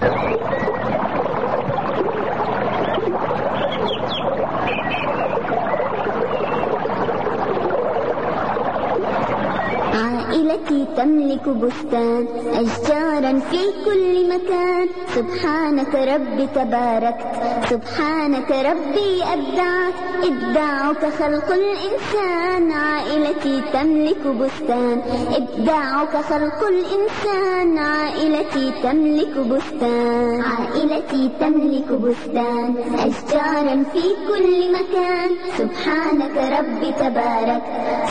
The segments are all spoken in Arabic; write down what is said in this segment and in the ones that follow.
عائلتي تملك بستان، أشجارا في كل مكان. سبحانك ربي تباركت، سبحانك ربي أبدعت، إبداعك خلق الإنسان. عائلتي تملك بستان، إبداعك خلق الإنسان. عائلتي تملك بستان، عائلتي تملك بستان، أشجارا في كل مكان. سبحانك ربي تباركت،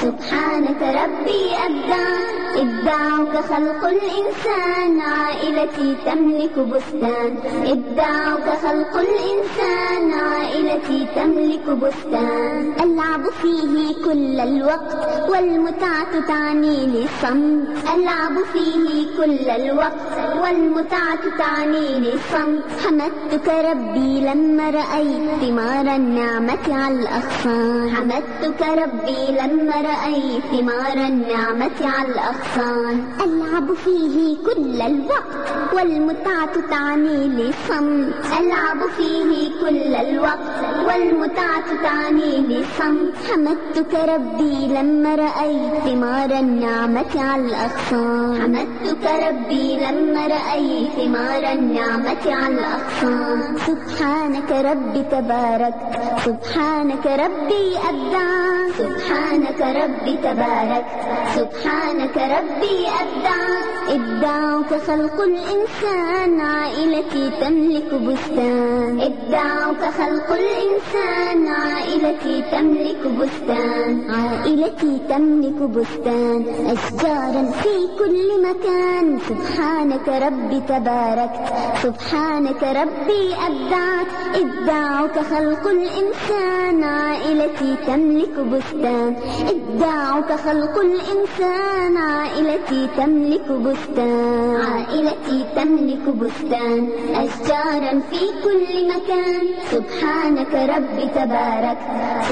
سبحانك ربي أبدعت، إبداعك خلق الإنسان. عائلتي تملك بستان، إبداعك خلق الإنسان. عائلتي تملك بستان، ألعب فيه كل الوقت والمتعة تعني لي الصمت. ألعب فيه كل الوقت والمتعة تعني لي الصمت. حمدتك ربي لما رأيت ثمار النعمة على الأغصان. حمدتك ربي لما رأيت ثمار النعمة على الأغصان. ألعب فيه كل الوقت والمتعة تعني لي الصمت. ألعب فيه كل الوقت والمتعة تعني لي الصمت. حمدتك ربي لما رأيت ثمار النعمة على الأغصان. حمدتك ربي لما رأيت ثمار النعمة على الأغصان. سبحانك ربي تباركت، سبحانك ربي أبدعت، سبحانك ربي تباركت، سبحانك ربي أبدعت، إبداعك خلق الإنسان. عائلتي تملك بستان، إبداعك خلق الإنسان. عائلتي تملك بستان، عائلتي تملك بستان، أشجارا في كل مكان. سبحانك ربي تباركت، سبحانك ربي أبدعت، إبداعك خلق الإنسان. عائلتي تملك بستان، إبداعك خلق الإنسان. عائلتي تملك بستان، عائلتي تملك بستان، أشجارا في كل مكان. سبحانك ربي تباركت،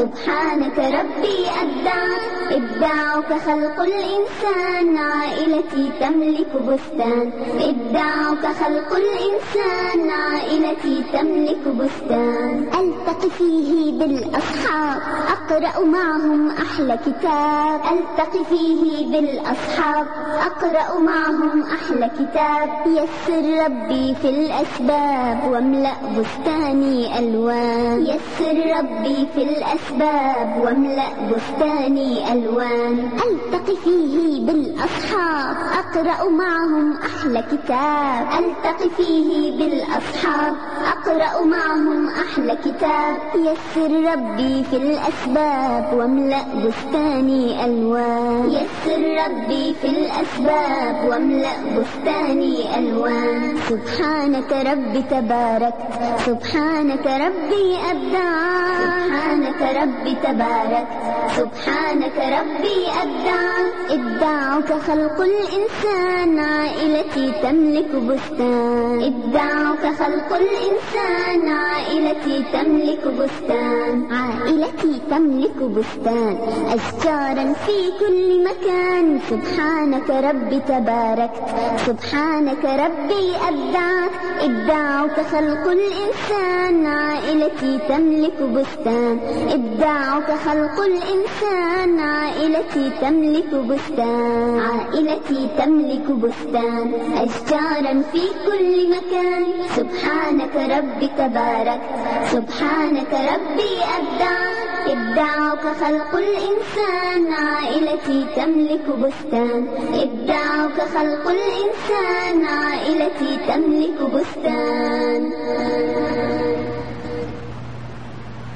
سبحانك ربي أبدعت، إبداعك خلق الإنسان. عائلتي تملك بستان، إبداعك خلق الإنسان. عائلتي تملك بستان، ألتقي فيه بالأصحاب، أقرأ معهم أحلى كتاب. ألتقي فيه بالأصحاب، أقرأ معهم أحلى كتاب. يسر ربي في الأسباب واملأ بستاني ألوان. يسر ربي في الأسباب واملأ بستاني ألوان. ألتقي فيه بالأصحاب، أقرأ معهم أحلى كتاب. ألتقي فيه بالأصحاب، أقرأ معهم أحلى كتاب. يسر ربي في الأسباب واملأ بستاني ألوان. يسر ربي في الأسباب واملأ بستاني ألوان. سبحانك ربي تباركت، سبحانك ربي أبدعت، سبحانك ربي تباركت، سبحانك ربي أبدعت، إبداعك خلق الإنسان. عائلتي تملك بستان، إبداعك خلق الإنسان. عائلتي تملك بستان، عائلتي تملك بستان، أشجارا في كل مكان. سبحانك ربي تباركت، سبحانك ربي أبدعت، إبداعك خلق الإنسان. عائلتي تملك بستان، إبداعك خلق الإنسان. عائلتي تملك بستان، عائلتي تملك بستان، أشجارا في كل مكان. سبحانك ربي تباركت، سبحانك ربي أبدعت، إبداعك خلق الإنسان. عائلتي تملك بستان، إبداعك خلق الإنسان. عائلتي تملك بستان.